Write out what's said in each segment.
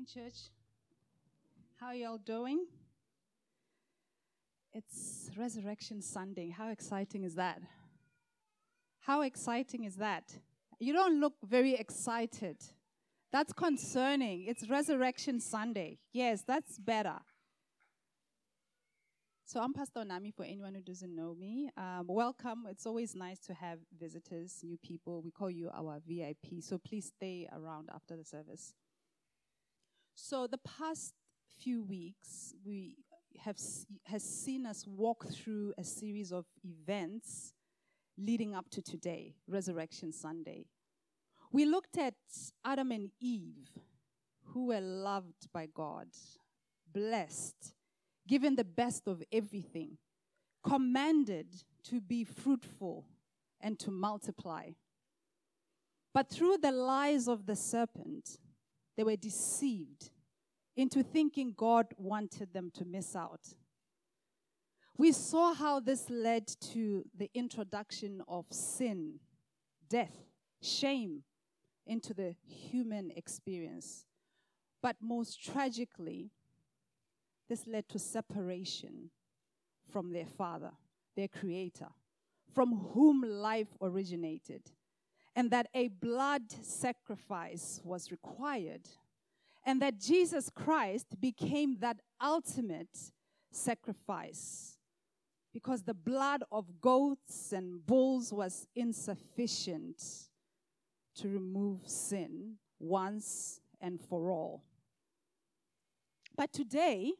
morning, church. How are y'all doing? It's Resurrection Sunday. How exciting is that? How exciting is that? You don't look very excited. That's concerning. It's Resurrection Sunday. Yes, that's better. So I'm Pastor Nami for anyone who doesn't know me. Welcome. It's always nice to have visitors, new people. We call you our VIP. So please stay around after the service. So the past few weeks, has seen us walk through a series of events leading up to today, Resurrection Sunday. We looked at Adam and Eve, who were loved by God, blessed, given the best of everything, commanded to be fruitful and to multiply. But through the lies of the serpent, they were deceived into thinking God wanted them to miss out. We saw how this led to the introduction of sin, death, shame into the human experience. But most tragically, this led to separation from their Father, their Creator, from whom life originated, and that a blood sacrifice was required, and that Jesus Christ became that ultimate sacrifice, because the blood of goats and bulls was insufficient to remove sin once and for all. But today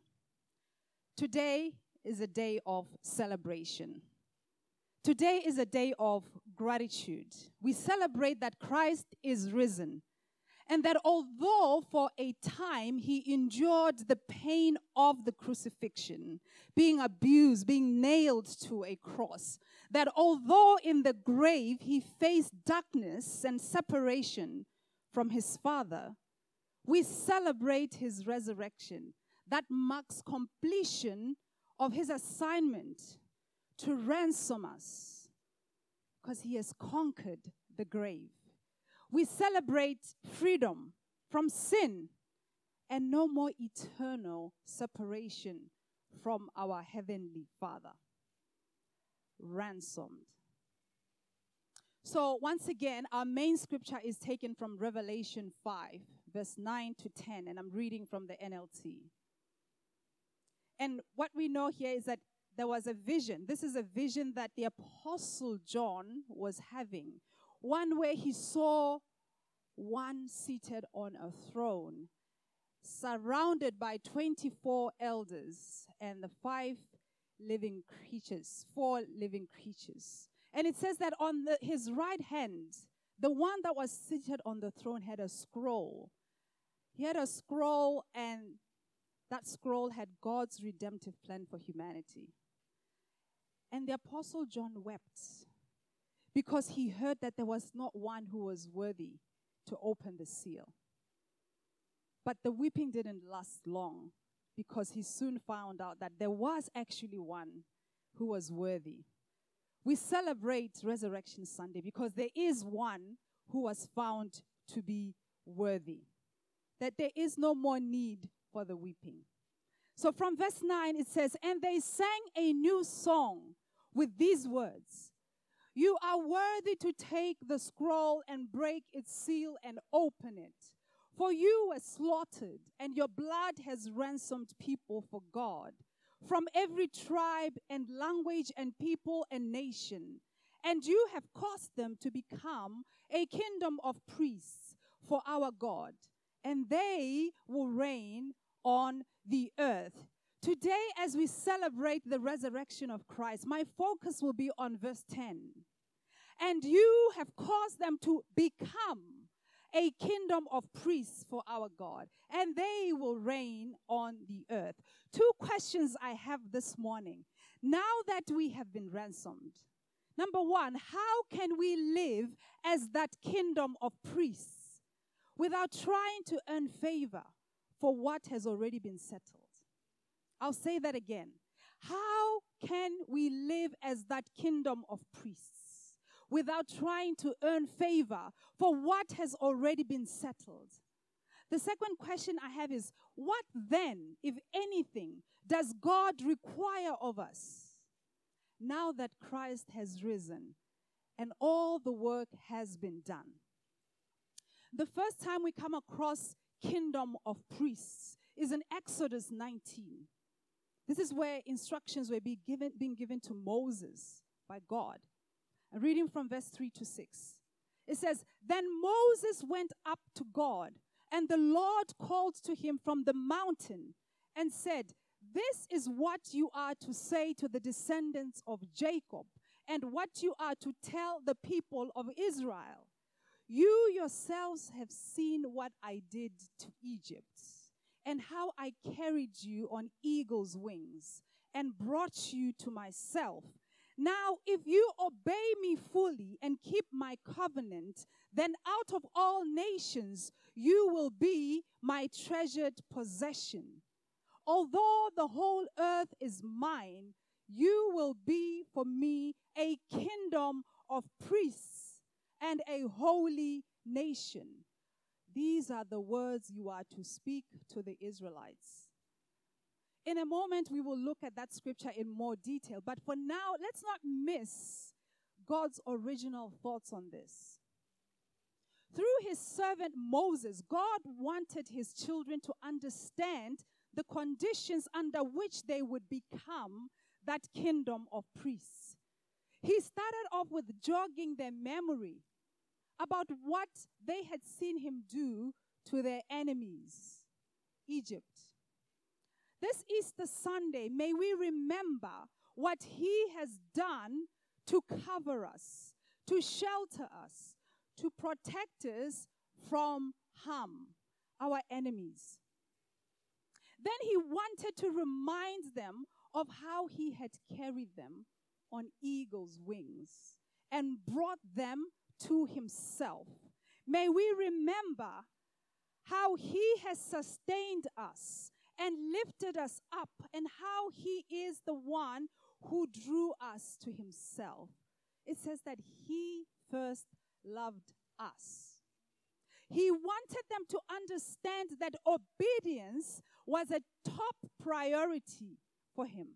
is a day of celebration. Today is a day of gratitude. We celebrate that Christ is risen, and that although for a time he endured the pain of the crucifixion, being abused, being nailed to a cross, that although in the grave he faced darkness and separation from his Father, we celebrate his resurrection. That marks completion of his assignment to ransom us, because he has conquered the grave. We celebrate freedom from sin and no more eternal separation from our heavenly Father. Ransomed. So once again, our main scripture is taken from Revelation 5, verse 9 to 10, and I'm reading from the NLT. And what we know here is that there was a vision. This is a vision that the Apostle John was having. One where he saw one seated on a throne, surrounded by 24 elders and the 4 living creatures. And it says that on his right hand, the one that was seated on the throne had a scroll. He had a scroll, and that scroll had God's redemptive plan for humanity. And the Apostle John wept because he heard that there was not one who was worthy to open the seal. But the weeping didn't last long, because he soon found out that there was actually one who was worthy. We celebrate Resurrection Sunday because there is one who was found to be worthy. That there is no more need for the weeping. So from verse 9 it says, "And they sang a new song with these words: You are worthy to take the scroll and break its seal and open it. For you were slaughtered, and your blood has ransomed people for God from every tribe and language and people and nation. And you have caused them to become a kingdom of priests for our God, and they will reign on the earth." Today, as we celebrate the resurrection of Christ, my focus will be on verse 10. "And you have caused them to become a kingdom of priests for our God, and they will reign on the earth." 2 questions I have this morning. Now that we have been ransomed, number 1, how can we live as that kingdom of priests without trying to earn favor for what has already been settled? I'll say that again. How can we live as that kingdom of priests without trying to earn favor for what has already been settled? The second question I have is, what then, if anything, does God require of us now that Christ has risen and all the work has been done? The first time we come across kingdom of priests is in Exodus 19. This is where instructions were being given to Moses by God. I'm reading from verse 3 to 6. It says, "Then Moses went up to God, and the Lord called to him from the mountain and said, 'This is what you are to say to the descendants of Jacob, and what you are to tell the people of Israel. You yourselves have seen what I did to Egypt, and how I carried you on eagle's wings and brought you to myself. Now, if you obey me fully and keep my covenant, then out of all nations you will be my treasured possession. Although the whole earth is mine, you will be for me a kingdom of priests and a holy nation.' These are the words you are to speak to the Israelites." In a moment, we will look at that scripture in more detail. But for now, let's not miss God's original thoughts on this. Through his servant Moses, God wanted his children to understand the conditions under which they would become that kingdom of priests. He started off with jogging their memory about what they had seen him do to their enemies, Egypt. This Easter Sunday, may we remember what he has done to cover us, to shelter us, to protect us from harm, our enemies. Then he wanted to remind them of how he had carried them on eagle's wings and brought them to himself. May we remember how he has sustained us and lifted us up, and how he is the one who drew us to himself. It says that he first loved us. He wanted them to understand that obedience was a top priority for him.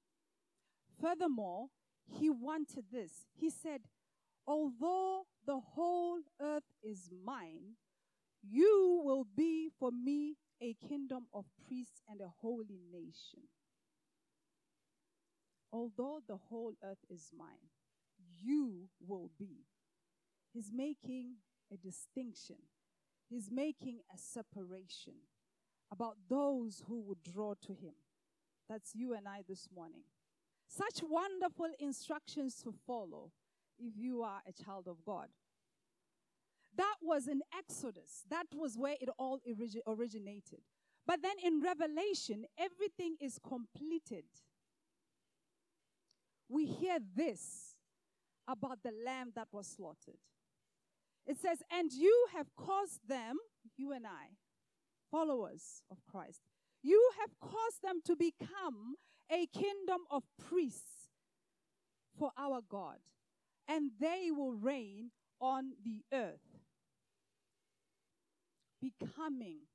Furthermore, he wanted this. He said, "Although the whole earth is mine, you will be for me a kingdom of priests and a holy nation." Although the whole earth is mine, you will be. He's making a distinction. He's making a separation about those who would draw to him. That's you and I this morning. Such wonderful instructions to follow if you are a child of God. That was in Exodus. That was where it all originated. But then in Revelation, everything is completed. We hear this about the lamb that was slaughtered. It says, "And you have caused them," you and I, followers of Christ, "you have caused them to become a kingdom of priests for our God, and they will reign on the earth." Becoming.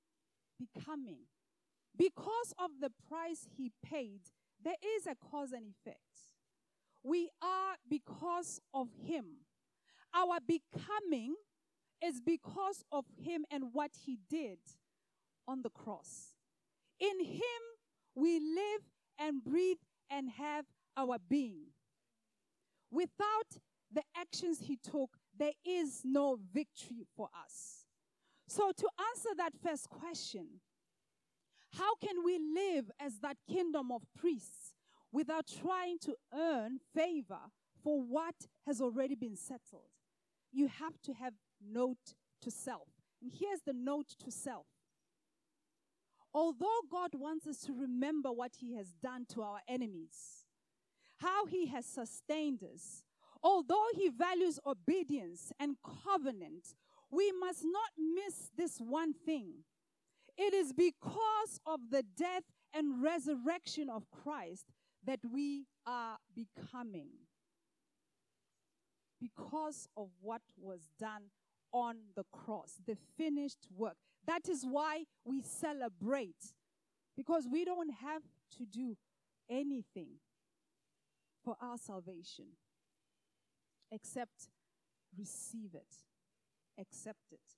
Because of the price he paid, there is a cause and effect. We are because of him. Our becoming is because of him and what he did on the cross. In him, we live and breathe and have our being. Without the actions he took, there is no victory for us. So to answer that first question, how can we live as that kingdom of priests without trying to earn favor for what has already been settled? You have to have note to self. And here's the note to self. Although God wants us to remember what he has done to our enemies, how he has sustained us, although he values obedience and covenant, we must not miss this one thing. It is because of the death and resurrection of Christ that we are becoming. Because of what was done on the cross, the finished work. That is why we celebrate, because we don't have to do anything for our salvation except receive it, accept it.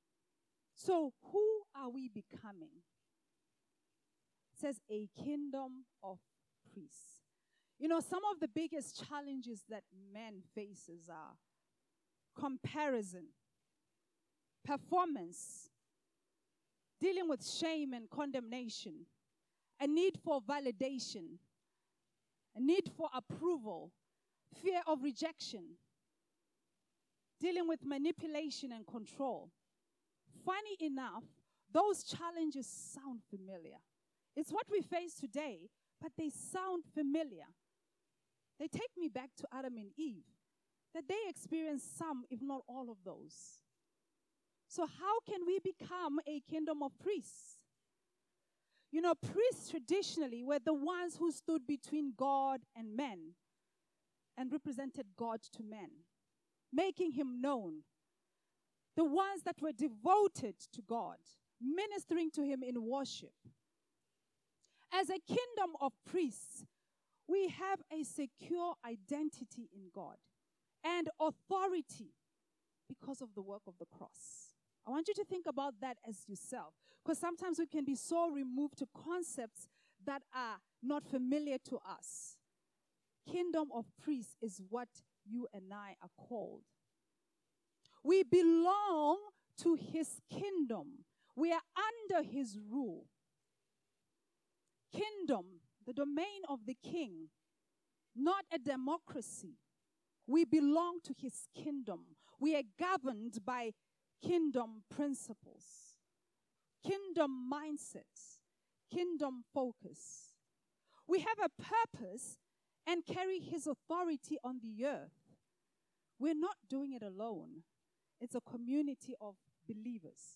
So who are we becoming? It says a kingdom of priests. You know, some of the biggest challenges that man faces are comparison, performance, dealing with shame and condemnation, a need for validation, a need for approval, fear of rejection, dealing with manipulation and control. Funny enough, those challenges sound familiar. It's what we face today, but they sound familiar. They take me back to Adam and Eve, that they experienced some, if not all of those. So how can we become a kingdom of priests? You know, priests traditionally were the ones who stood between God and men and represented God to men, making him known. The ones that were devoted to God, ministering to him in worship. As a kingdom of priests, we have a secure identity in God and authority because of the work of the cross. I want you to think about that as yourself, because sometimes we can be so removed to concepts that are not familiar to us. Kingdom of priests is what you and I are called. We belong to his kingdom. We are under his rule. Kingdom, the domain of the king, not a democracy. We belong to his kingdom. We are governed by kingdom principles, kingdom mindsets, kingdom focus. We have a purpose and carry his authority on the earth. We're not doing it alone. It's a community of believers.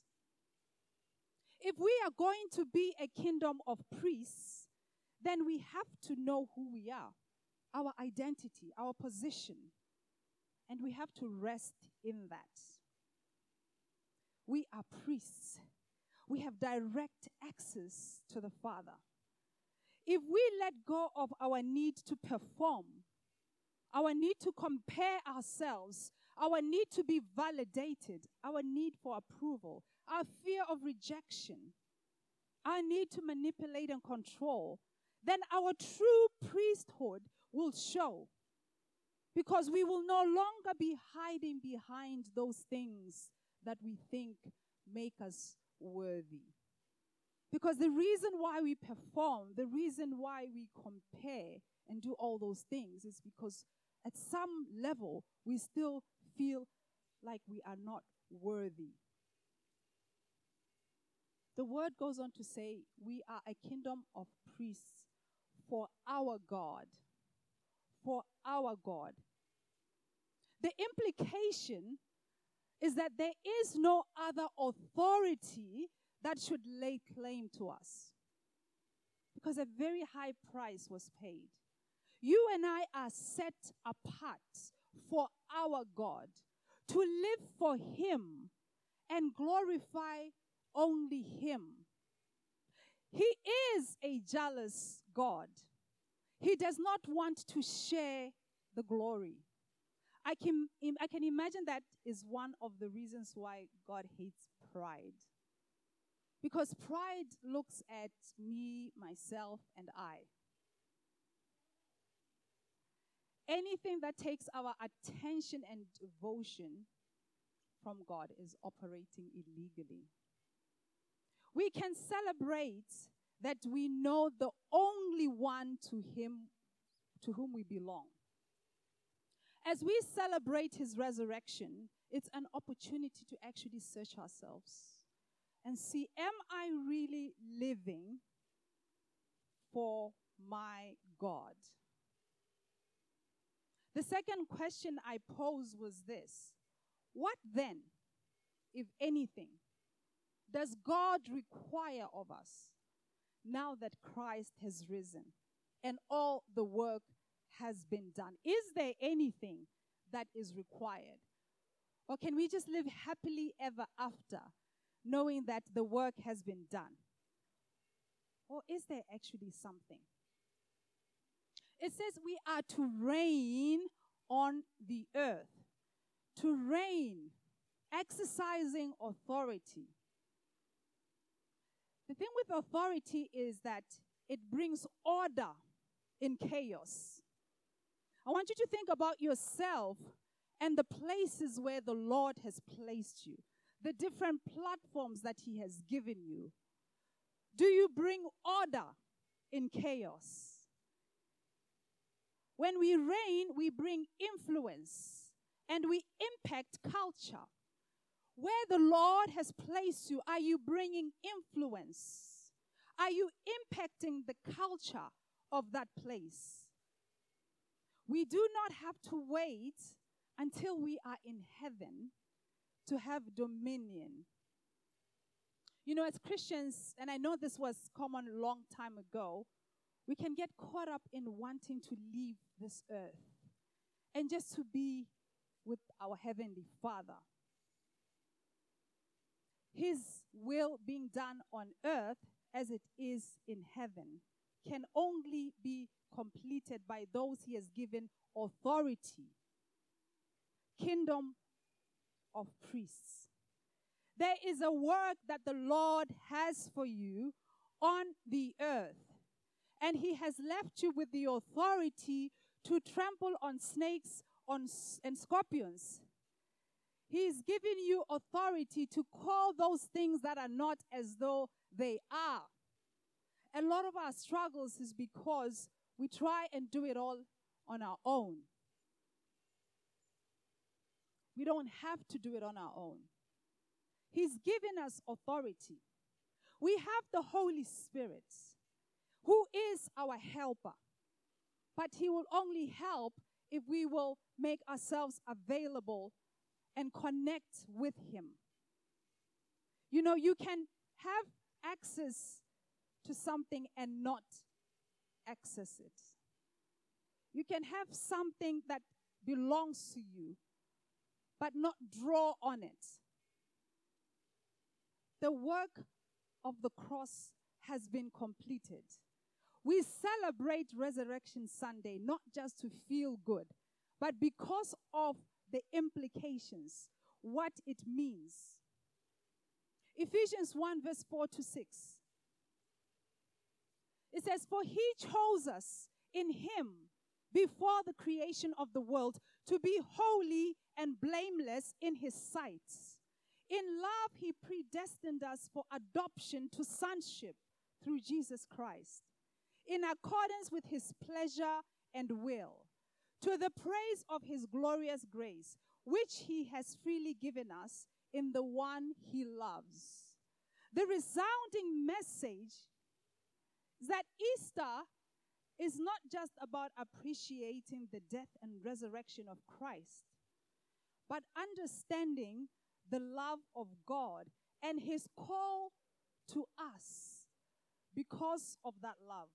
If we are going to be a kingdom of priests, then we have to know who we are, our identity, our position, and we have to rest in that. We are priests. We have direct access to the Father. If we let go of our need to perform, our need to compare ourselves, our need to be validated, our need for approval, our fear of rejection, our need to manipulate and control, then our true priesthood will show. Because we will no longer be hiding behind those things that we think make us worthy. Because the reason why we perform, the reason why we compare and do all those things is because at some level we still feel like we are not worthy. The word goes on to say we are a kingdom of priests for our God. For our God. The implication is that there is no other authority that should lay claim to us. Because a very high price was paid. You and I are set apart for our God, to live for him and glorify only him. He is a jealous God. He does not want to share the glory. I can imagine that is one of the reasons why God hates pride. Because pride looks at me, myself, and I. Anything that takes our attention and devotion from God is operating illegally. We can celebrate that we know the only one to whom we belong. As we celebrate his resurrection, it's an opportunity to actually search ourselves and see, am I really living for my God? The second question I posed was this: what then, if anything, does God require of us now that Christ has risen and all the work has been done? Is there anything that is required? Or can we just live happily ever after, knowing that the work has been done? Or is there actually something? It says we are to reign on the earth. To reign, exercising authority. The thing with authority is that it brings order in chaos. I want you to think about yourself and the places where the Lord has placed you, the different platforms that He has given you. Do you bring order in chaos? When we reign, we bring influence and we impact culture. Where the Lord has placed you, are you bringing influence? Are you impacting the culture of that place? We do not have to wait until we are in heaven to have dominion. You know, as Christians, and I know this was common a long time ago, we can get caught up in wanting to leave this earth and just to be with our Heavenly Father. His will being done on earth as it is in heaven can only be completed by those He has given authority. Kingdom of priests. There is a work that the Lord has for you on the earth. And He has left you with the authority to trample on snakes and scorpions. He's given you authority to call those things that are not as though they are. A lot of our struggles is because we try and do it all on our own. We don't have to do it on our own. He's given us authority. We have the Holy Spirit, who is our helper. But He will only help if we will make ourselves available and connect with Him. You know, you can have access to something and not access it. You can have something that belongs to you, but not draw on it. The work of the cross has been completed. We celebrate Resurrection Sunday not just to feel good, but because of the implications, what it means. Ephesians 1 verse 4 to 6. It says, "For He chose us in Him before the creation of the world to be holy and blameless in His sight. In love, He predestined us for adoption to sonship through Jesus Christ, in accordance with His pleasure and will, to the praise of His glorious grace, which He has freely given us in the one He loves." The resounding message is that Easter is not just about appreciating the death and resurrection of Christ, but understanding the love of God and His call to us because of that love.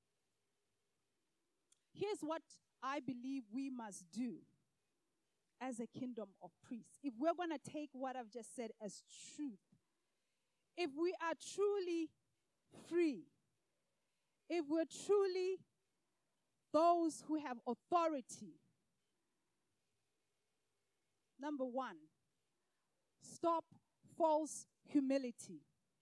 Here's what I believe we must do as a kingdom of priests. If we're going to take what I've just said as truth, if we are truly free, if we're truly those who have authority, number one, stop false humility.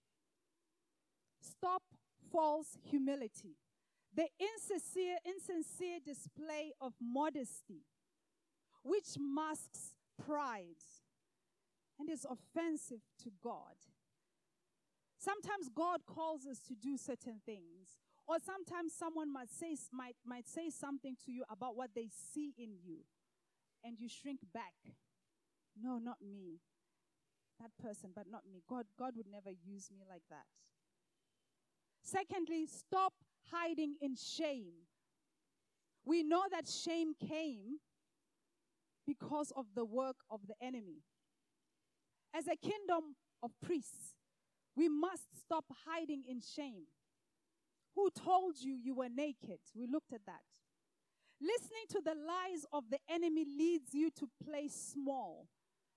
Stop false humility. The insincere display of modesty, which masks pride and is offensive to God. Sometimes God calls us to do certain things, or sometimes someone might say something to you about what they see in you, and you shrink back. No, not me. That person, but not me. God would never use me like that. Secondly, stop hiding in shame. We know that shame came because of the work of the enemy. As a kingdom of priests, we must stop hiding in shame. Who told you you were naked? We looked at that. Listening to the lies of the enemy leads you to play small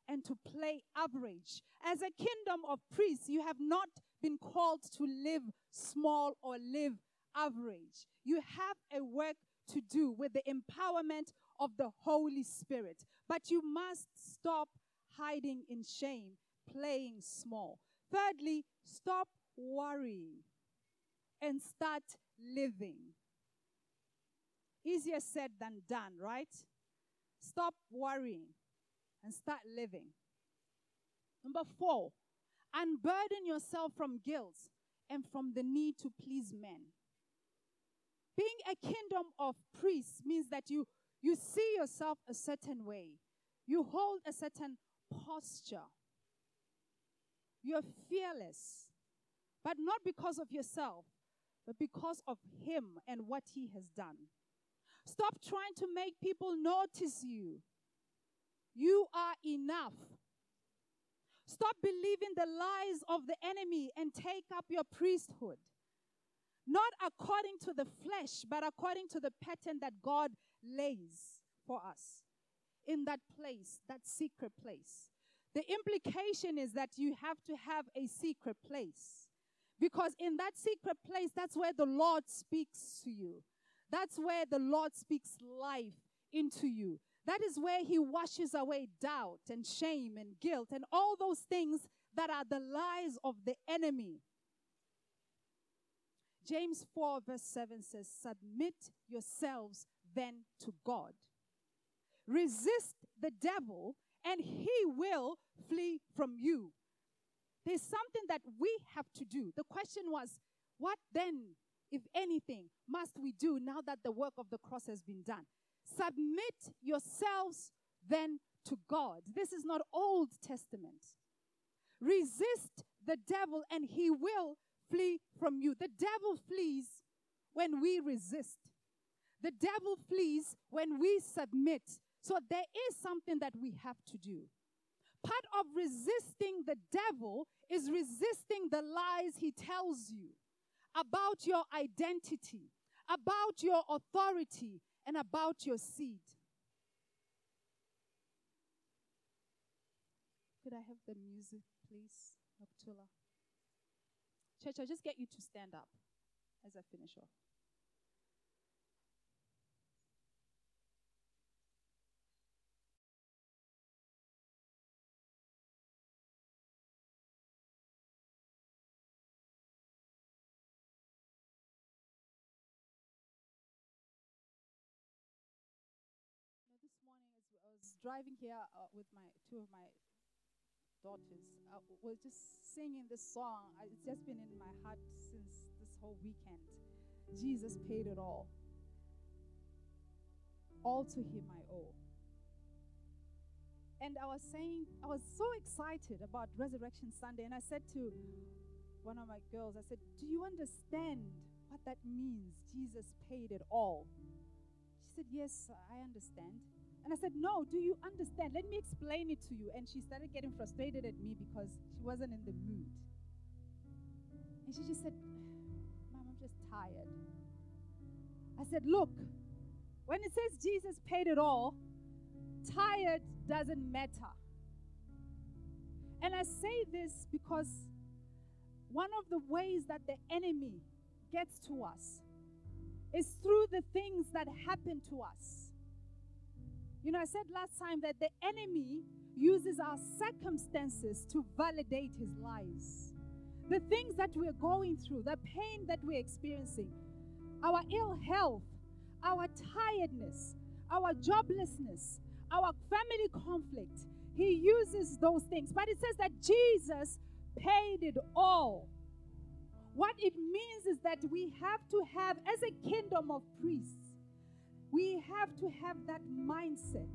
and to play average. As a kingdom of priests, you have not been called to live small or live average. You have a work to do with the empowerment of the Holy Spirit. But you must stop hiding in shame, playing small. Thirdly, stop worrying and start living. Easier said than done, right? Stop worrying and start living. Number 4, unburden yourself from guilt and from the need to please men. Being a kingdom of priests means that you see yourself a certain way. You hold a certain posture. You're fearless, but not because of yourself, but because of Him and what He has done. Stop trying to make people notice you. You are enough. Stop believing the lies of the enemy and take up your priesthood. Not according to the flesh, but according to the pattern that God lays for us in that place, that secret place. The implication is that you have to have a secret place. Because in that secret place, that's where the Lord speaks to you. That's where the Lord speaks life into you. That is where He washes away doubt and shame and guilt and all those things that are the lies of the enemy. James 4 verse 7 says, submit yourselves then to God. Resist the devil and he will flee from you. There's something that we have to do. The question was, what then, if anything, must we do now that the work of the cross has been done? Submit yourselves then to God. This is not Old Testament. Resist the devil and he will flee from you. The devil flees when we resist. The devil flees when we submit. So there is something that we have to do. Part of resisting the devil is resisting the lies he tells you about your identity, about your authority, and about your seed. Could I have the music, please, Noctula? Church, I'll just get you to stand up as I finish off. This morning, as I was driving here with two of my daughters, I was just singing this song. It's just been in my heart since this whole weekend. Jesus paid it all. All to Him I owe. And I was so excited about Resurrection Sunday, and I said to one of my girls, I said, do you understand what that means? Jesus paid it all. She said, yes, I understand. And I said, no, do you understand? Let me explain it to you. And she started getting frustrated at me because she wasn't in the mood. And she just said, Mom, I'm just tired. I said, look, when it says Jesus paid it all, tired doesn't matter. And I say this because one of the ways that the enemy gets to us is through the things that happen to us. You know, I said last time that the enemy uses our circumstances to validate his lies. The things that we're going through, the pain that we're experiencing, our ill health, our tiredness, our joblessness, our family conflict, he uses those things. But it says that Jesus paid it all. What it means is that we have to have, as a kingdom of priests, we have to have that mindset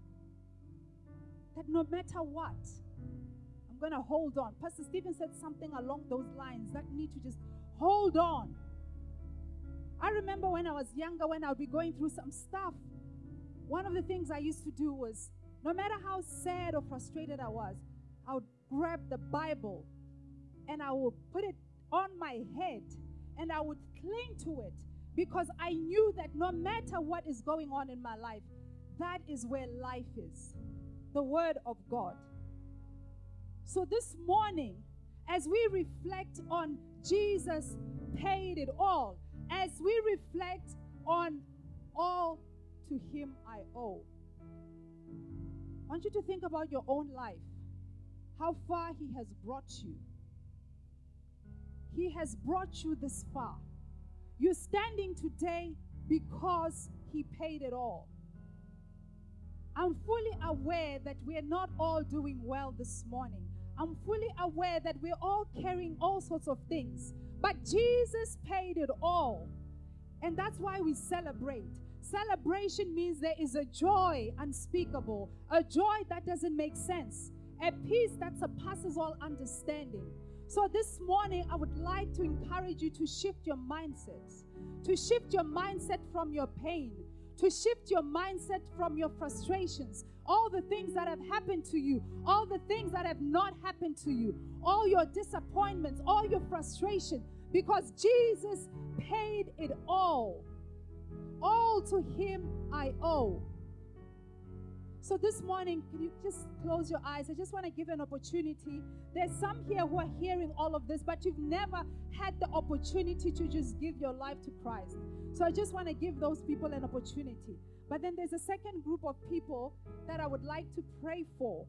that no matter what, I'm going to hold on. Pastor Stephen said something along those lines that need to just hold on. I remember when I was younger, when I would be going through some stuff, one of the things I used to do was, no matter how sad or frustrated I was, I would grab the Bible and I would put it on my head and I would cling to it, because I knew that no matter what is going on in my life, that is where life is. The Word of God. So this morning, as we reflect on Jesus paid it all, as we reflect on all to him I owe, I want you to think about your own life, how far he has brought you. He has brought you this far. You're standing today because he paid it all. I'm fully aware that we're not all doing well this morning. I'm fully aware that we're all carrying all sorts of things. But Jesus paid it all. And that's why we celebrate. Celebration means there is a joy unspeakable, a joy that doesn't make sense, a peace that surpasses all understanding. So this morning, I would like to encourage you to shift your mindsets, to shift your mindset from your pain, to shift your mindset from your frustrations, all the things that have happened to you, all the things that have not happened to you, all your disappointments, all your frustration, because Jesus paid it all. All to him I owe. So this morning, can you just close your eyes? I just want to give an opportunity. There's some here who are hearing all of this, but you've never had the opportunity to just give your life to Christ. So I just want to give those people an opportunity. But then there's a second group of people that I would like to pray for.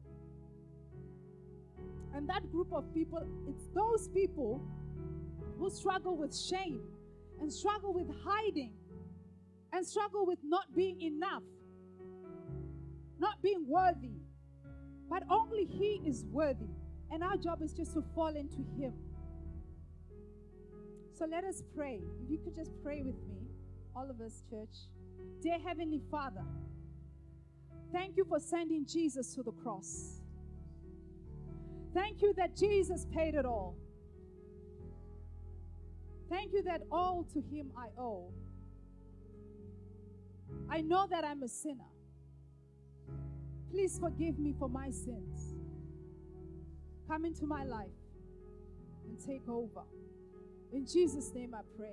And that group of people, it's those people who struggle with shame and struggle with hiding and struggle with not being enough, not being worthy. But only he is worthy. And our job is just to fall into him. So let us pray. If you could just pray with me, all of us, church. Dear Heavenly Father, thank you for sending Jesus to the cross. Thank you that Jesus paid it all. Thank you that all to him I owe. I know that I'm a sinner. Please forgive me for my sins. Come into my life and take over. In Jesus' name I pray.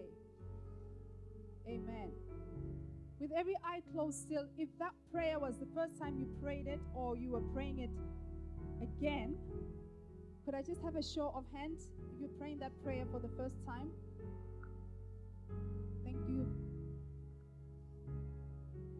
Amen. With every eye closed still, if that prayer was the first time you prayed it or you were praying it again, could I just have a show of hands if you're praying that prayer for the first time?